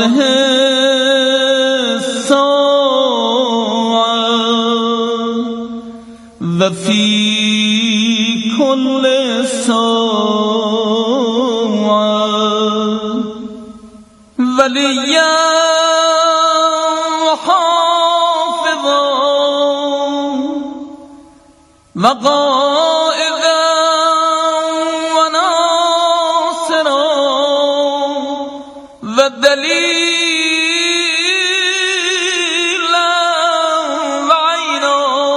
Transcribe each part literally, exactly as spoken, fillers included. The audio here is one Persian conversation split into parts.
هذه الساعة وفي كل ساعة وليا وحافظا وقائدا وناصرا ودليلا وعينا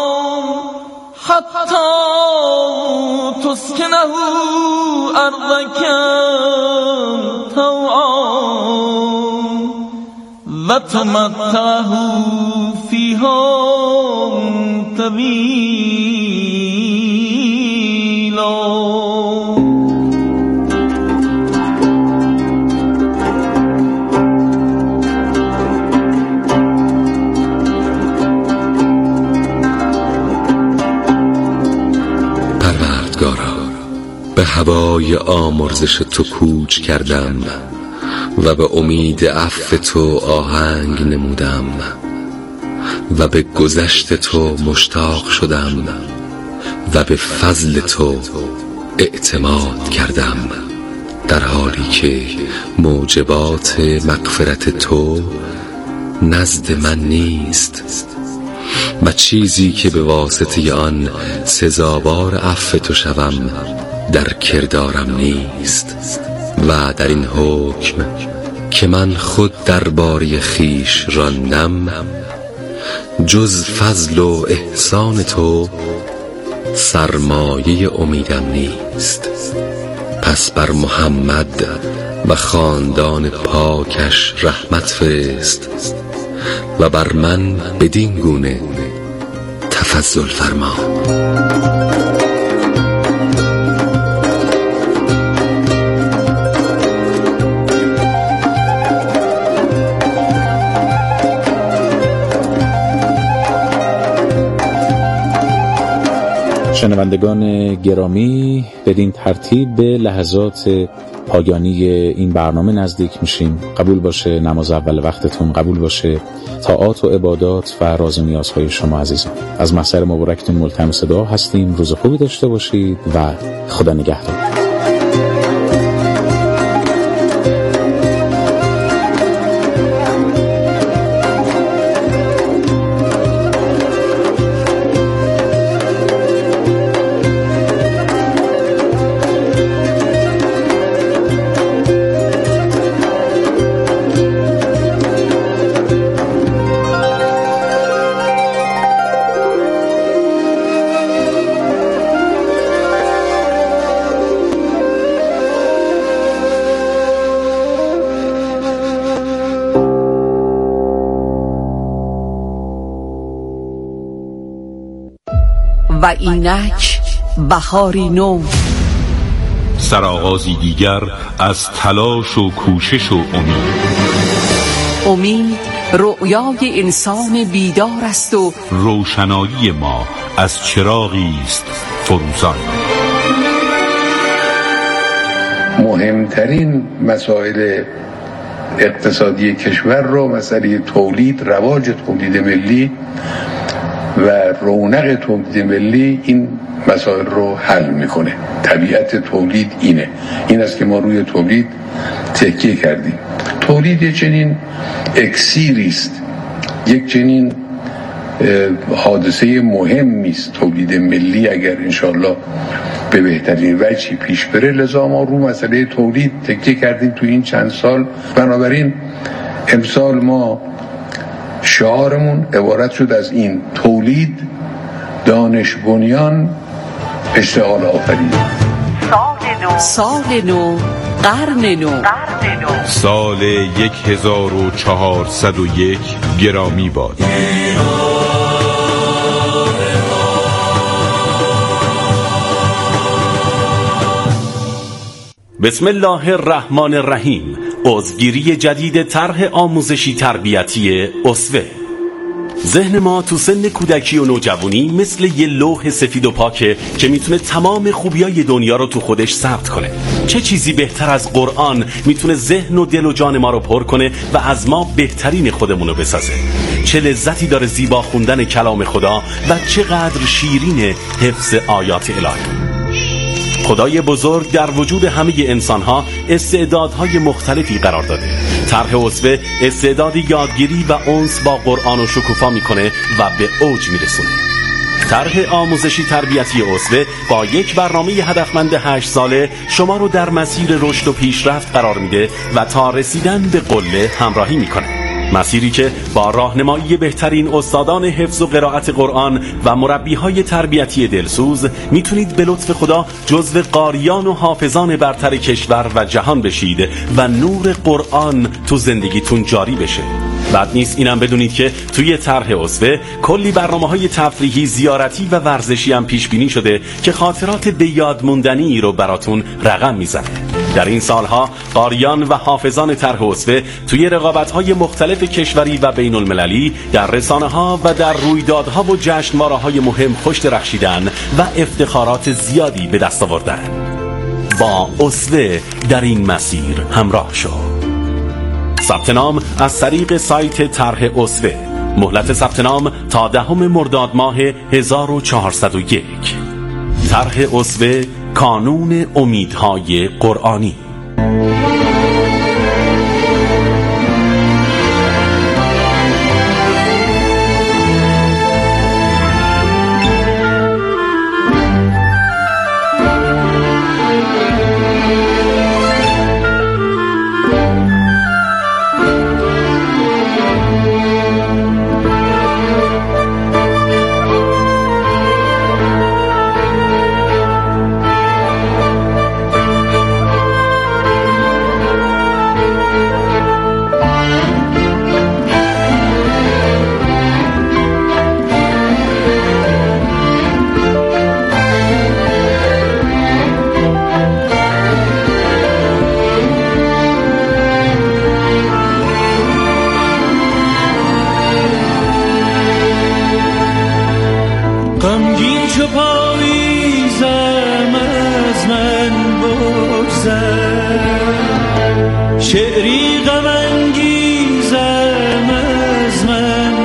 حتى تسكنه أرضك طوعا وتمتعه فيها طويلا. پروردگارا، به هوای آمرزش تو کوچ کردم و به امید عفو تو آهنگ نمودم و به گذشت تو مشتاق شدم و به فضل تو اعتماد کردم، در حالی که موجبات مغفرت تو نزد من نیست و چیزی که به واسطه آن سزاوار عفو تو شوم در کردارم نیست. و در این حکم که من خود درباره خویش راندم، جز فضل و احسان تو سرمایه امیدم نیست. پس بر محمد و خاندان پاکش رحمت فرست و بر من بدین گونه تفضل فرما. شنوندگان گرامی، بدین ترتیب به لحظات پایانی این برنامه نزدیک میشیم. قبول باشه نماز اول وقتتون، قبول باشه طاعات و عبادات و راز و نیازهای شما عزیزان. از محضر مبارکتون ملتمس دعا هستیم. روز خوبی داشته باشید و خدا نگهدار. و اینک بهاری نو، سرآغازی دیگر از تلاش و کوشش و امید. امید رؤیای انسان بیدار است و روشنایی ما از چراغی است فروزان. مهمترین مسائل اقتصادی کشور رو، مسئله تولید، رواج تولید ملی و رونق تولید ملی، این مسائل رو حل میکنه. طبیعت تولید اینه، این است که ما روی تولید تکیه کردیم. تولید یک چنین اکسیری است، یک چنین حادثه مهمی است تولید ملی، اگر انشالله به بهترین وجهی پیش بره. لذا ما رو مسئله تولید تکیه کردیم تو این چند سال. بنابراین امسال ما شعارمون عبارت شد از این: تولید، دانش بنیان، اشتغال آفرین. سال نو، قرن نو، سال یک هزار و چهارصد و یک گرامی باد. بسم الله الرحمن الرحیم. عضوگیری جدید طرح آموزشی تربیتی اسوه. ذهن ما تو سن کودکی و نوجوانی مثل یه لوح سفید و پاکه که میتونه تمام خوبیای دنیا رو تو خودش ثبت کنه. چه چیزی بهتر از قرآن میتونه ذهن و دل و جان ما رو پر کنه و از ما بهترین خودمون رو بسازه. چه لذتی داره زیبا خوندن کلام خدا و چقدر شیرین حفظ آیات الهی. خدای بزرگ در وجود همه انسان‌ها استعدادهای مختلفی قرار داده. طرح اسوه استعدادی یادگیری و انس با قرآن و شکوفا میکنه و به اوج میرسونه. طرح آموزشی تربیتی اسوه با یک برنامه هدفمند هشت ساله شما رو در مسیر رشد و پیشرفت قرار میده و تا رسیدن به قله همراهی میکنه. مسیری که با راهنمایی بهترین استادان حفظ و قرائت قرآن و مربیهای تربیتی دلسوز میتونید به لطف خدا جزو قاریان و حافظان برتر کشور و جهان بشید و نور قرآن تو زندگیتون جاری بشه. بد نیست اینم بدونید که توی طرح اسوه کلی برنامه‌های تفریحی، زیارتی و ورزشی هم پیش بینی شده که خاطرات به یاد موندنی رو براتون رقم میزنه. در این سالها قاریان و حافظان طرح اسوه توی رقابت‌های مختلف کشوری و بین المللی در رسانه‌ها و در رویدادها و جشنواره‌های مهم خوش درخشیدن و افتخارات زیادی به دست آوردن. با اسوه در این مسیر همراه شو. ثبت نام از طریق سایت طرح اسوه. مهلت ثبت نام تا دهم مرداد ماه هزار و چهارصد و یک. طرح اسوه، کانون امیدهای قرآنی. غمگین چو پاییزم از من بگذر، شعری غم انگیزم از من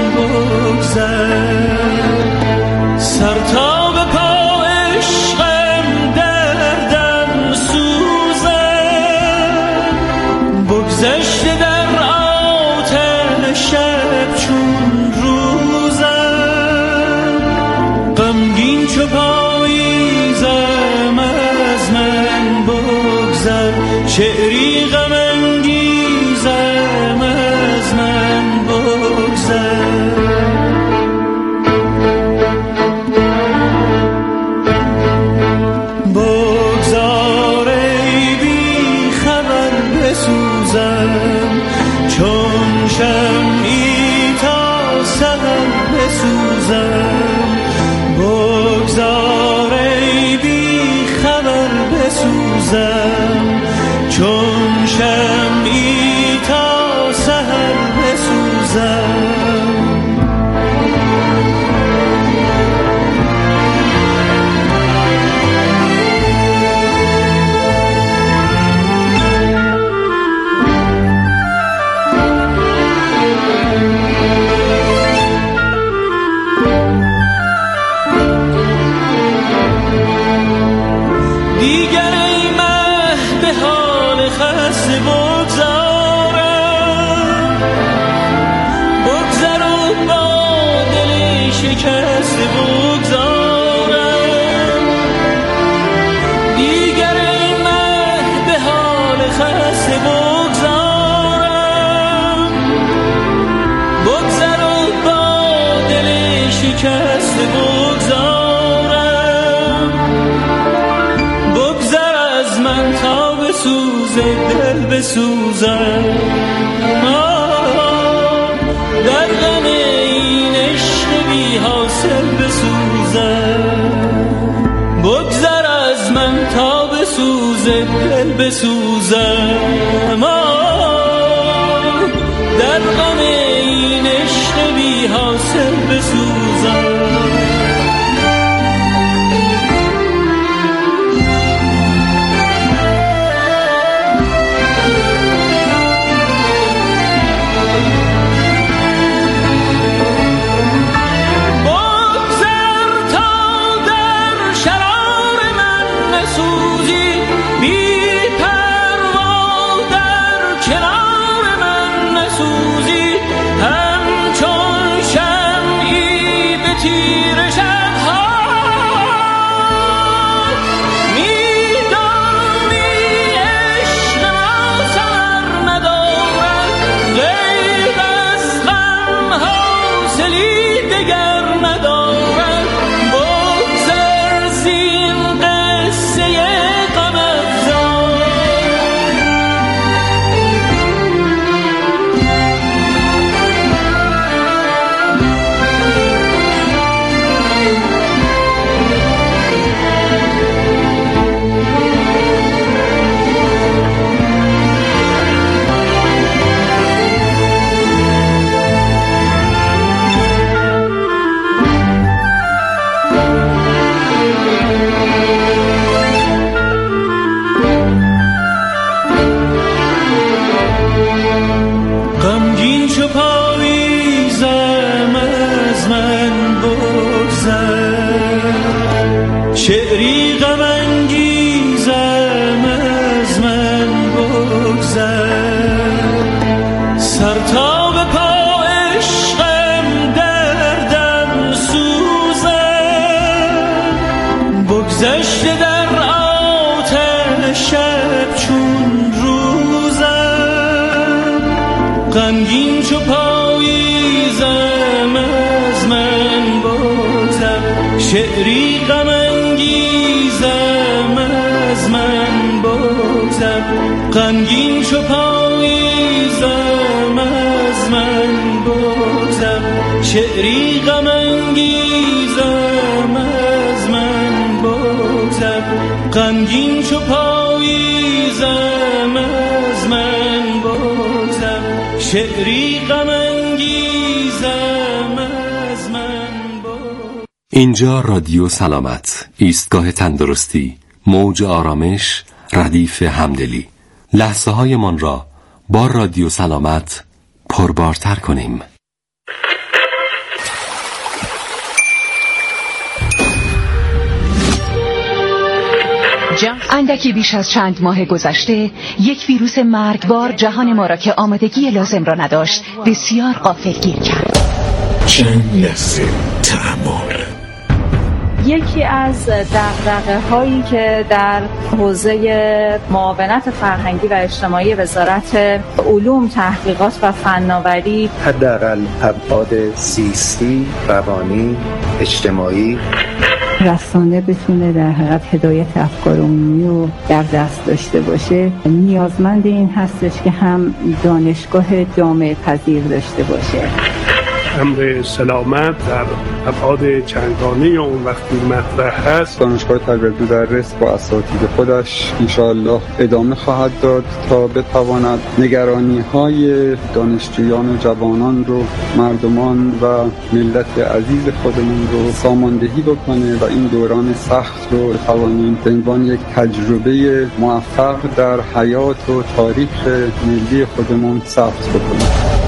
بگذر، سر تا به پا عشقم دردم سوزم، بگذشته در آتش شب چون روزم، غمگین چو پاییزم از من بگذر، شعری غم انگیزم از من بگذر. بگذار ای بی خبر بسوزم، چون شمعی تا سحر بسوزم، بگذار ای بی خبر بسوزم، چون شمعی تا سحر بسوزم. دیگر ای مه به حال خسته بگذارم، بگذر و با دل شکسته بگذارم، دیگر ای مه به حال خسته بگذارم، بگذر و با دل شکسته بگذارم، من تا بسوزه دل بسوزم، در غم این عشق بی حاصل بسوزم، بگذر از من تا بسوزه دل بسوزم، در غم این عشق بی حاصل شعری غم انگیزم از من بگذر سر تا به پا عشقم دردم سوزم بگذشته در آتش شب چون روزم غمگین چو پاییزم از من بگذر شعری غم انگیزم از من بگذر غمگین چو پاییزم از من بگذر شعری غم انگیزم از من بگذر غمگین چو پاییزم از من بگذر شعری غم انگیزم از من بگذر. اینجا رادیو سلامت، ایستگاه تندرستی، موج آرامش، ردیف همدلی. لحظه های من را با رادیو سلامت پربارتر کنیم. اندکی بیش از چند ماه گذشته یک ویروس مرگبار جهان ما را که آمادگی لازم را نداشت بسیار غافلگیر کرد. چند لحظه تأمل. یکی از دغدغه‌هایی که در حوزه معاونت فرهنگی و اجتماعی وزارت علوم، تحقیقات و فناوری حداقل ابعاد زیستی، روانی، اجتماعی رسانه بتونه در حقیقت هدایت افکار عمومی رو در دست داشته باشه، نیازمند این هستش که هم دانشگاه جامعه پذیر داشته باشه. امر سلامت در ابعاد چندگانه اون وقتی مطرح هست، دانشگاه تربیت مدرس با اساتید خودش انشاءالله ادامه خواهد داد تا بتواند نگرانی‌های دانشجویان و جوانان رو، مردمان و ملت عزیز خودمون رو ساماندهی بکنه و این دوران سخت رو بتوانیم به عنوان یک تجربه موفق در حیات و تاریخ ملی خودمون ثبت بکنیم.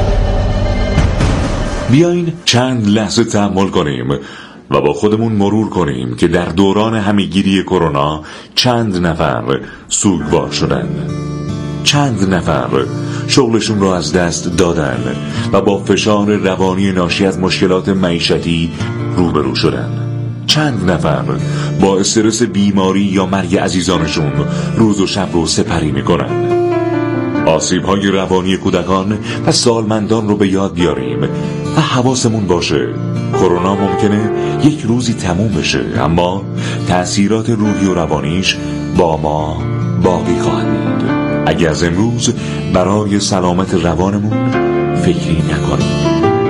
بیاین چند لحظه تأمل کنیم و با خودمون مرور کنیم که در دوران همه‌گیری کرونا چند نفر سوگوار شدن، چند نفر شغلشون رو از دست دادن و با فشار روانی ناشی از مشکلات معیشتی روبرو شدن، چند نفر با استرس بیماری یا مرگ عزیزانشون روز و شب رو سپری میکنن. آسیب‌های روانی کودکان و سالمندان رو به یاد بیاریم و حواسمون باشه کرونا ممکنه یک روزی تموم بشه، اما تأثیرات روحی و روانیش با ما باقی خواهد موند اگه از امروز برای سلامت روانمون فکری نکنیم.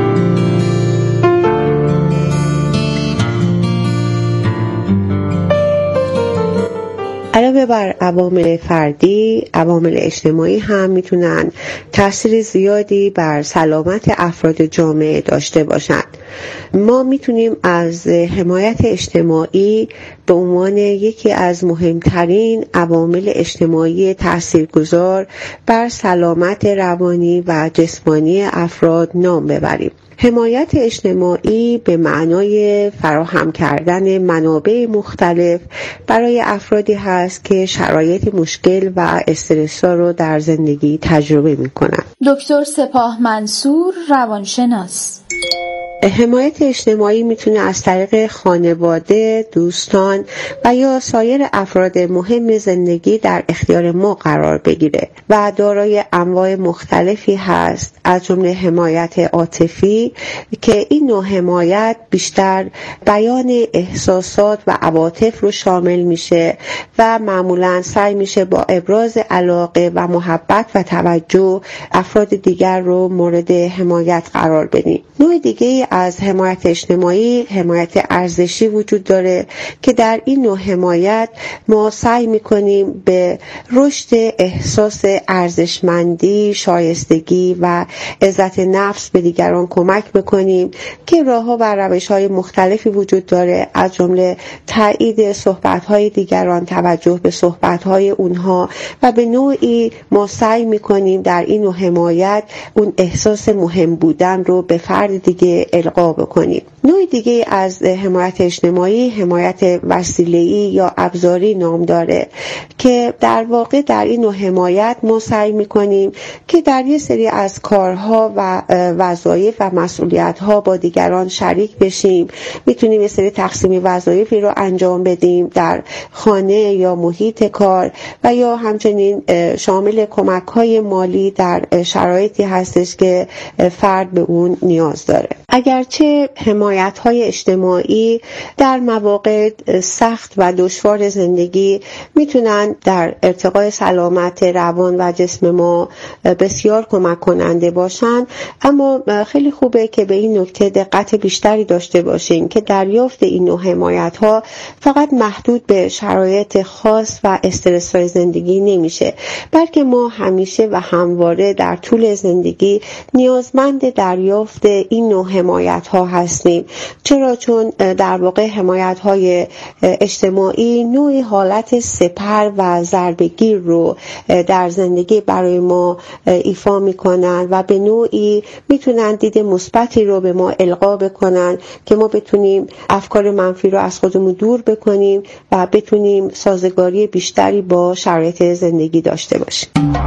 علاوه بر عوامل فردی، عوامل اجتماعی هم میتونن تأثیر زیادی بر سلامت افراد جامعه داشته باشند. ما میتونیم از حمایت اجتماعی به عنوان یکی از مهمترین عوامل اجتماعی تاثیرگذار بر سلامت روانی و جسمانی افراد نام ببریم. حمایت اجتماعی به معنای فراهم کردن منابع مختلف برای افرادی هست که شرایط مشکل و استرس‌ها رو در زندگی تجربه می‌کنند. دکتر سپاه منصور، روانشناس. حمایت اجتماعی میتونه از طریق خانواده، دوستان و یا سایر افراد مهم زندگی در اختیار ما قرار بگیره و دارای انواع مختلفی هست، از جمله حمایت عاطفی که این نوع حمایت بیشتر بیان احساسات و عواطف رو شامل میشه و معمولاً سعی میشه با ابراز علاقه و محبت و توجه افراد دیگر رو مورد حمایت قرار بدیم. نوع دیگه از حمایت اجتماعی حمایت ارزشی وجود داره که در این نوع حمایت ما سعی میکنیم به رشد احساس ارزشمندی، شایستگی و عزت نفس به دیگران کمک بکنیم که راه‌ها و روش‌های مختلفی وجود داره، از جمله تایید صحبت‌های دیگران، توجه به صحبت‌های اونها و به نوعی ما سعی میکنیم در این نوع حمایت اون احساس مهم بودن رو به فرد دیگه القا بکنیم. نوع دیگه از حمایت اجتماعی حمایت وسیله‌ای یا ابزاری نام داره که در واقع در این نوع حمایت ما سعی می‌کنیم که در یه سری از کارها و وظایف و مسئولیت‌ها با دیگران شریک بشیم. میتونیم یه سری تقسیم وظایفی رو انجام بدیم در خانه یا محیط کار و یا همچنین شامل کمک‌های مالی در شرایطی هستش که فرد به اون نیاز داره. اگرچه حمایت‌های اجتماعی در مواقع سخت و دشوار زندگی میتونن در ارتقای سلامت روان و جسم ما بسیار کمک کننده باشن، اما خیلی خوبه که به این نکته دقت بیشتری داشته باشیم که دریافت این نوع حمایت‌ها فقط محدود به شرایط خاص و استرس‌های زندگی نمیشه، بلکه ما همیشه و همواره در طول زندگی نیازمند دریافت این نوع حمایت‌ها هستیم. چرا؟ چون در واقع حمایت‌های اجتماعی نوعی حالت سپر و ضربه‌گیر رو در زندگی برای ما ایفا می‌کنن و به نوعی میتونن دید مثبتی رو به ما القا بکنن که ما بتونیم افکار منفی رو از خودمون دور بکنیم و بتونیم سازگاری بیشتری با شرایط زندگی داشته باشیم.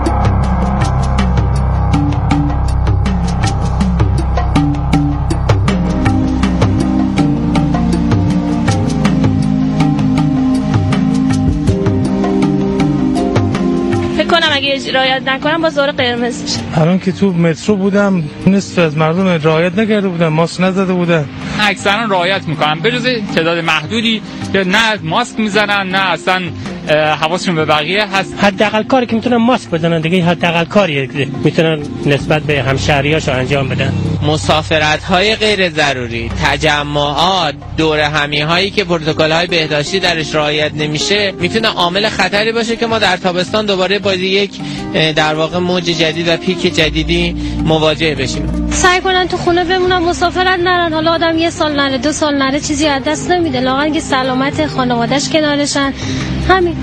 اگه رعایت نکنم با زور قرمز میشه. الان که تو مترو بودم نصف از مردم رعایت نکرده بودن، ماسک نزده بودن. اکثرا رعایت میکنن به جز تعداد محدودی که نه ماسک میزنن نه اصلا حواسشون به بقیه هست. حداقل کاری که میتونن ماسک بدن دیگه، حداقل کاری میتونن نسبت به همشهریاشو انجام بدن. مسافرت‌های غیر ضروری، تجمعات، دور همی هایی که پروتکل‌های بهداشتی درش رعایت نمیشه میتونه عامل خطری باشه که ما در تابستان دوباره با یک در واقع موج جدید و پیک جدیدی مواجه بشیم. سعی کنن تو خونه بمونن، مسافرت نرن. حالا آدم یه سال نره، دو سال نره، چیزی از دست نمیده، لااقل که سلامت خانواده‌اش کنارشن. همین.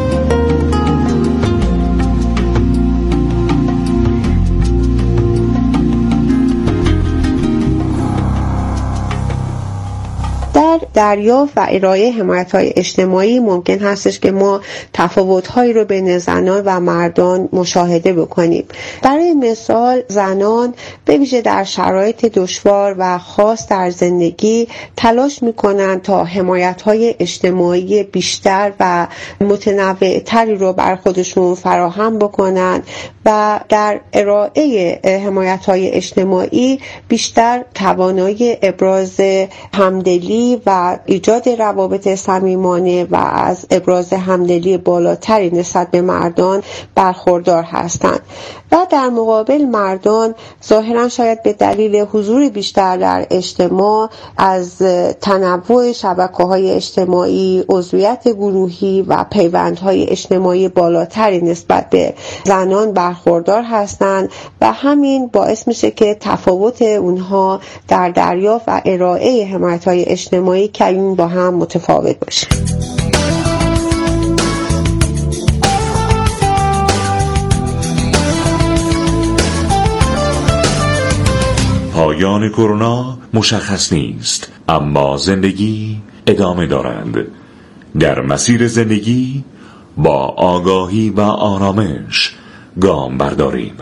در دریافت و ارائه حمایت‌های اجتماعی ممکن هستش که ما تفاوت‌هایی رو بین زنان و مردان مشاهده بکنیم. برای مثال زنان به ویژه در شرایط دشوار و خاص در زندگی تلاش می‌کنند تا حمایت‌های اجتماعی بیشتر و متنوع‌تری رو بر خودشون فراهم بکنند و در ارائه حمایت‌های اجتماعی بیشتر توانایی ابراز همدلی و ایجاد روابط صمیمانه و از ابراز همدلی بالاتری نسبت به مردان برخوردار هستند و در مقابل مردان ظاهرا شاید به دلیل حضور بیشتر در اجتماع از تنوع شبکه‌های اجتماعی، عضویت گروهی و پیوندهای اجتماعی بالاتری نسبت به زنان برخوردار هستند و همین باعث میشه که تفاوت اونها در دریافت و ارائه حمایت‌های اجتماعی کمی با هم متفاوت باشه. پایان کرونا مشخص نیست، اما زندگی ادامه دارند. در مسیر زندگی با آگاهی و آرامش گام برداریم.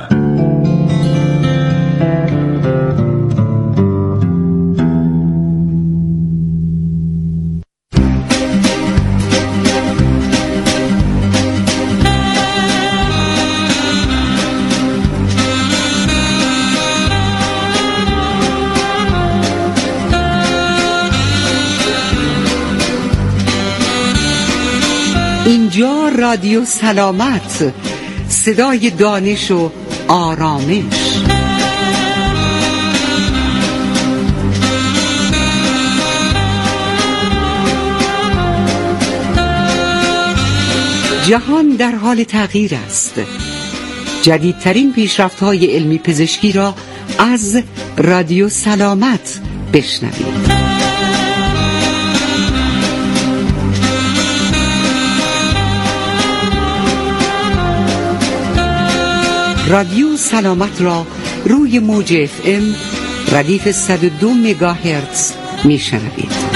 اینجا رادیو سلامت، صدای دانش و آرامش. جهان در حال تغییر است. جدیدترین پیشرفت‌های علمی پزشکی را از رادیو سلامت بشنوید. رادیو سلامت را روی موج اف ام ردیف صد و دو مگاهرتز میشنوید.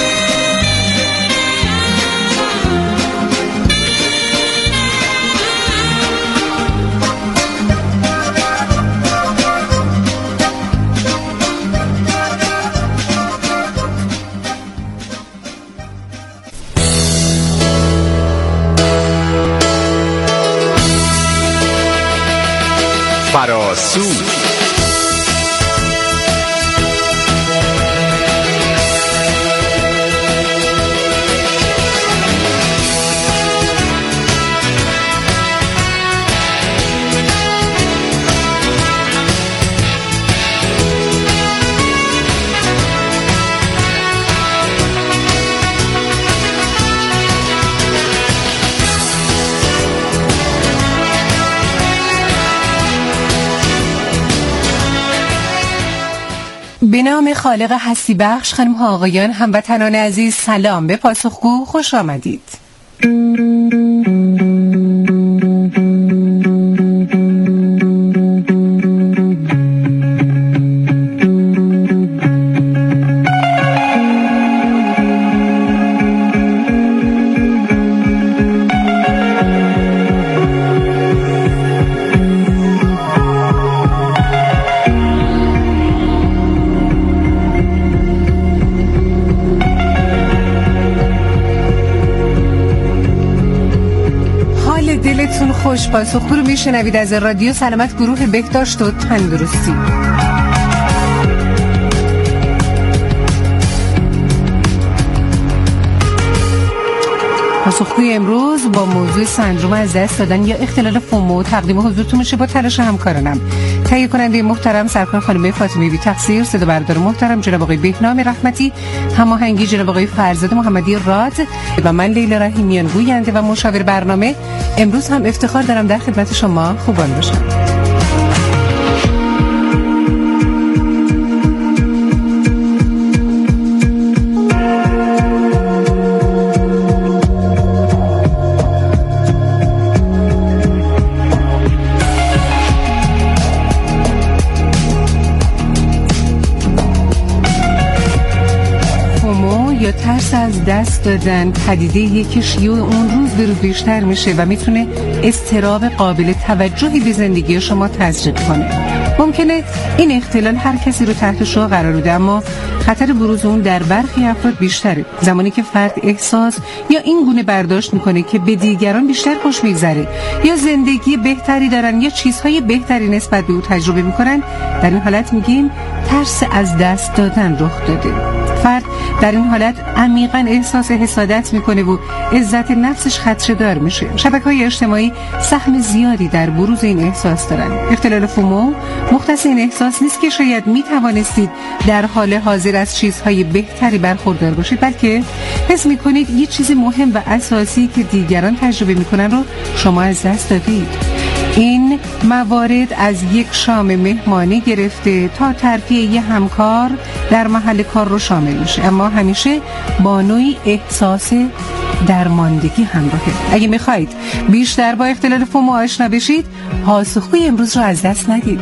فراسو به نام خالق هستی بخش، خانم ها آقایان، هموطنان عزیز، سلام. به پاسخگو خوش آمدید. دلتون خوش، پاسخگو رو میشنوید از رادیو سلامت، گروه بهداشت و تندرستی. پاسخگوی امروز با موضوع سندروم از دست دادن یا اختلال فومو تقدیم حضورتون میشه با تلاش همکارانم. تهیه کننده محترم سرکار خانم فاطمه بی تقصیر، صدا بردار محترم جناب آقای بهنام رحمتی، هماهنگی جناب آقای فرزاد محمدی راد و من لیلا رحیمیان گوینده و مشاور برنامه. امروز هم افتخار دارم در خدمت شما خوبان باشم. ترس از دست دادن پدیده که شیوع اون روز به روز بیشتر میشه و میتونه اضطراب قابل توجهی به زندگی شما تزریق کنه. ممکنه این اختلال هر کسی رو تحت شعاع قرار بده، اما خطر بروز اون در برخی افراد بیشتره. زمانی که فرد احساس یا این گونه برداشت میکنه که به دیگران بیشتر خوش میگذره یا زندگی بهتری دارن یا چیزهای بهتری نسبت به او تجربه میکنن، در این حالت میگیم ترس از دست دادن رخ داده. فرد در این حالت عمیقاً احساس حسادت میکنه و عزت نفسش خدشه‌دار میشه. شبکه‌های اجتماعی سهم زیادی در بروز این احساس دارن. اختلال فومو مختص این احساس نیست که شاید میتوانستید در حال حاضر از چیزهای بهتری برخوردار باشید، بلکه حس میکنید یه چیز مهم و اساسی که دیگران تجربه میکنن رو شما از دست دادید. این موارد از یک شام مهمانی گرفته تا ترفیع یه همکار در محل کار رو شامل میشه، اما همیشه با نوعی احساس درماندگی همراهه. اگه میخواید بیشتر با اختلال فومو آشنا بشید، پاسخگوی امروز رو از دست ندید.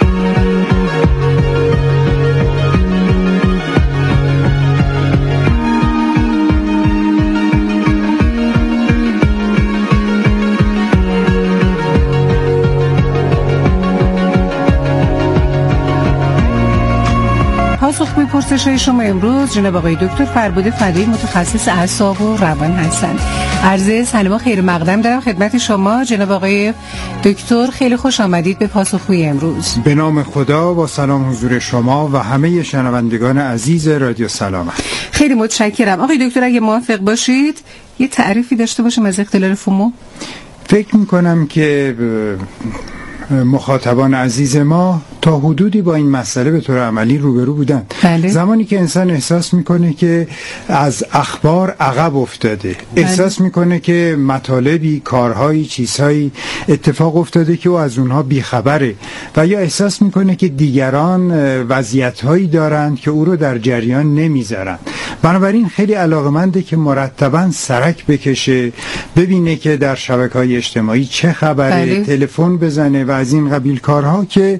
پاسخ به پرسش‌های شما امروز جناب آقای دکتر فربود فدایی، متخصص اعصاب و روان هستند. عرض سلام و خیر مقدم دارم خدمت شما جناب آقای دکتر. خیلی خوش آمدید به پاسخگوی امروز. به نام خدا و سلام حضور شما و همه شنوندگان عزیز رادیو سلامت. خیلی متشکرم. آقای دکتر اگه موافق باشید یه تعریفی داشته باشم از اختلال فومو. فکر می‌کنم که مخاطبان عزیز ما تا حدودی با این مسئله به طور عملی روبرو بودن. بله. زمانی که انسان احساس میکنه که از اخبار عقب افتاده، بله. احساس میکنه که مطالبی، کارهایی، چیزهایی اتفاق افتاده که او از اونها بیخبره و یا احساس میکنه که دیگران وضعیتهایی دارند که او رو در جریان نمیذارن. بنابراین خیلی علاقمنده که مرتباً سرک بکشه، ببینه که در شبکه‌های اجتماعی چه خبره، بله. تلفن بزنه و از این قبیل کارها که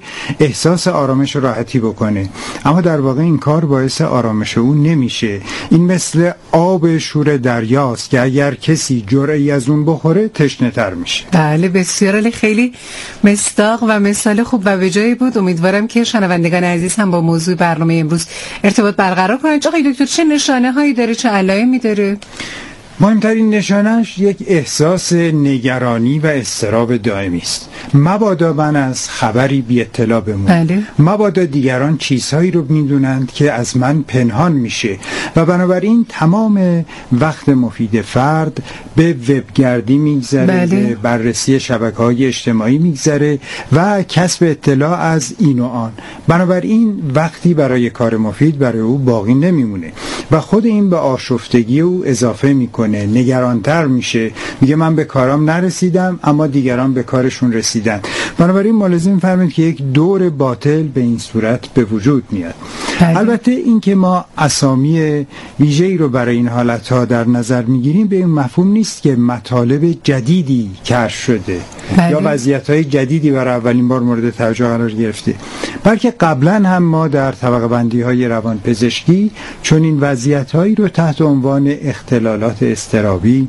احساس آرامش و راحتی بکنه، اما در واقع این کار باعث آرامش او نمیشه. این مثل آب شور دریاست که اگر کسی جرعه‌ای از اون بخوره تشنه تر میشه. بله بسیار، خیلی مصداق و مثال خوب و به جایی بود. امیدوارم که شنوندگان عزیز هم با موضوع برنامه امروز ارتباط برقرار کنند. آقای دکتر چه نشانه هایی داره، چه علائمی داره؟ مهمترین نشانش یک احساس نگرانی و اضطراب دائمی است. مبادا من از خبری بی اطلاع بمونم، بله. مبادا دیگران چیزهایی رو میدونند که از من پنهان میشه و بنابراین تمام وقت مفید فرد به وبگردی میگذره، بله. به بررسی شبکه‌های اجتماعی میگذره و کسب اطلاع از این و آن. بنابراین وقتی برای کار مفید برای او باقی نمیمونه و خود این به آشفتگی او اضافه میکنه، نگرانتر میشه، میگه من به کارام نرسیدم اما دیگران به کارشون رسیدن. بنابراین ملازم فرمید که یک دور باطل به این صورت به وجود میاد. بله. البته این که ما اسامی ویژه‌ای رو برای این حالتها در نظر میگیریم به این مفهوم نیست که مطالب جدیدی کشف شده، بله. یا وضعیت‌های جدیدی برای اولین بار مورد توجه قرار گرفته، بلکه قبلا هم ما در طبقه بندی‌های روانپزشکی چون این وضعیت‌هایی رو تحت عنوان اختلالات اضطرابی،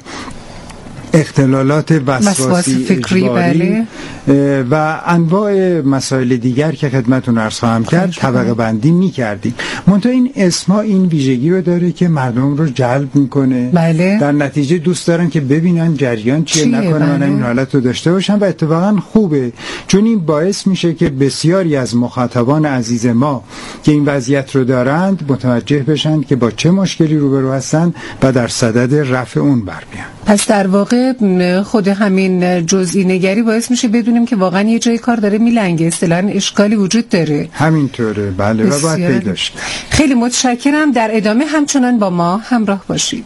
اختلالات وسواسی فکری بله. و انواع مسائل دیگر که خدمتتون عرض خواهم کرد طبقه بندی می کردیم. منتها این اسما این ویژگی رو داره که مردم رو جلب میکنه، بله. در نتیجه دوست دارن که ببینن جریان چیه, چیه؟ نکنه بله. من این حالت رو داشته باشم و اتفاقا خوبه، چون این باعث میشه که بسیاری از مخاطبان عزیز ما که این وضعیت رو دارند متوجه بشن که با چه مشکلی روبرو هستن و در صدد رفع اون بر بیان. پس در واقع خود همین جزئی نگری باعث میشه بدونیم که واقعا یه جای کار داره میلنگه، اصطلاحاً اشکالی وجود داره. همینطوره بله و باید پیداش کرد. خیلی متشکرم. در ادامه همچنان با ما همراه باشید.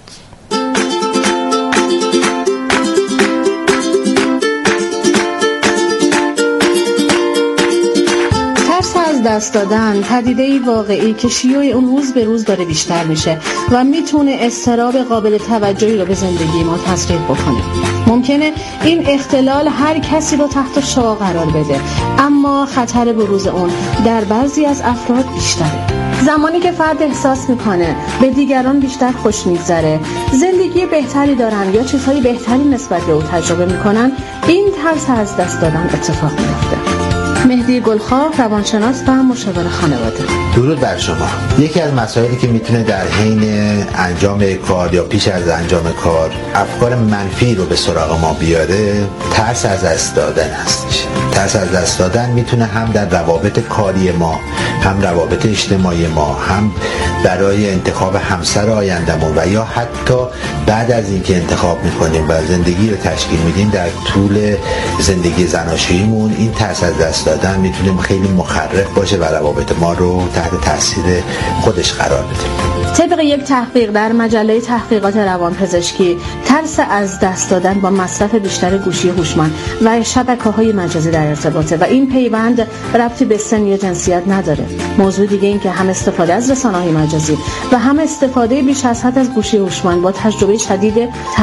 دست دادن پدیده‌ای واقعی که شیوع اون روز به روز داره بیشتر میشه و میتونه اضطراب قابل توجهی رو به زندگی ما تسریع بکنه. ممکنه این اختلال هر کسی رو تحت شعاع قرار بده، اما خطر بروز اون در بعضی از افراد بیشتره. زمانی که فرد احساس میکنه به دیگران بیشتر خوش میگذره، زندگی بهتری دارن یا چیزهای بهتری نسبت به او تجربه میکنن، این ترس از دست دادن اتفاق میفته. مهدی گلخواه، روانشناس و مشاور خانواده. درود بر شما. یکی از مسائلی که میتونه در حین انجام کار یا پیش از انجام کار افکار منفی رو به سراغ ما بیاره، ترس از دست دادن هستش. ترس از دست دادن میتونه هم در روابط کاری ما، هم روابط اجتماعی ما، هم برای انتخاب همسر آینده‌مون و یا حتی بعد از اینکه انتخاب میکنیم و زندگی رو تشکیل میدیم در طول زندگی زناشوییمون، این ترس از دست دادن میتونه خیلی مخرب باشه و روابط ما رو تحت تاثیر خودش قرار بده. طبق یک تحقیق در مجله تحقیقات روانپزشکی، ترس از دست دادن با مصرف بیشتر گوشی هوشمند و شبکه‌های مجازی در ارتباطه و این پیوند ربطی به سن یا جنسیت نداره. موضوع دیگه این که هم استفاده از رسانه‌های مجازی و هم استفاده بیش از حد از گوشی هوشمند با تجربه شدید